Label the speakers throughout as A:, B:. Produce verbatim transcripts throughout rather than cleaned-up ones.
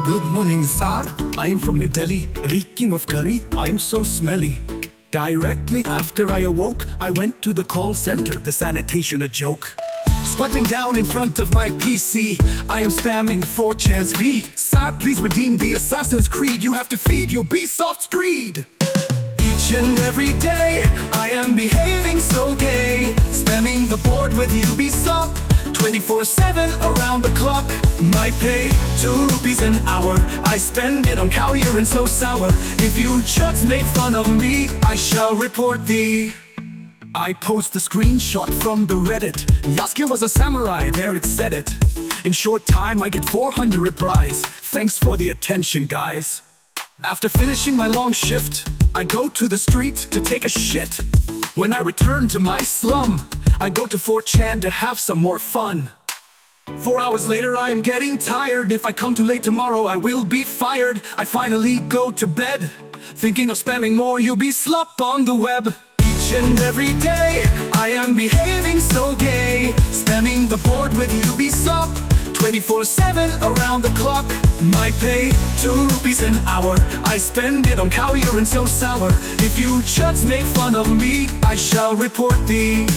A: Good morning, sir. I'm from New Delhi, reeking of curry. I'm so smelly. Directly after I awoke, I went to the call center, the sanitation a joke. Squatting down in front of my P C, I am spamming four chan's V. Sir, please redeem the Assassin's Creed. You have to feed your Ubisoft's greed. Each and every day, I am behaving so gay, spamming the board with Ubisoft twenty-four seven around the clock. My pay, two rupees an hour. I spend it on cow urine so sour. If you chuds make fun of me, I shall report thee. I post the screenshot from the Reddit. Yasuke was a samurai, there it said it. In short time I get four hundred replies. Thanks for the attention, guys. After finishing my long shift, I go to the street to take a shit. When I return to my slum, I go to four chan to have some more fun. Four hours later I am getting tired. If I come too late tomorrow I will be fired. I finally go to bed, thinking of spamming more Ubisoft on the web. Each and every day I am behaving so gay, spamming the board with Ubisoft twenty-four seven around the clock. My pay, two rupees an hour. I spend it on cow urine so sour. If you chuds make fun of me, I shall report thee.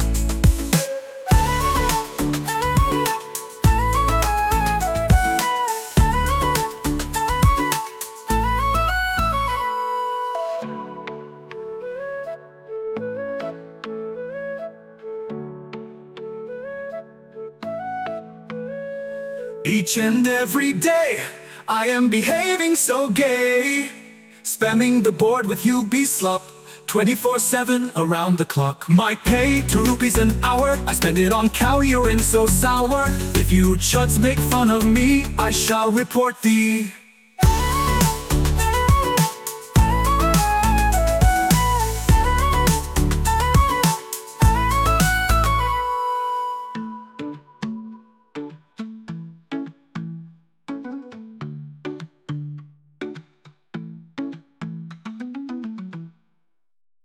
A: Each and every day, I am behaving so gay, spamming the board with Ubisoft twenty-four seven around the clock. My pay, two rupees an hour. I spend it on cow urine so sour. If you chuds make fun of me, I shall report thee.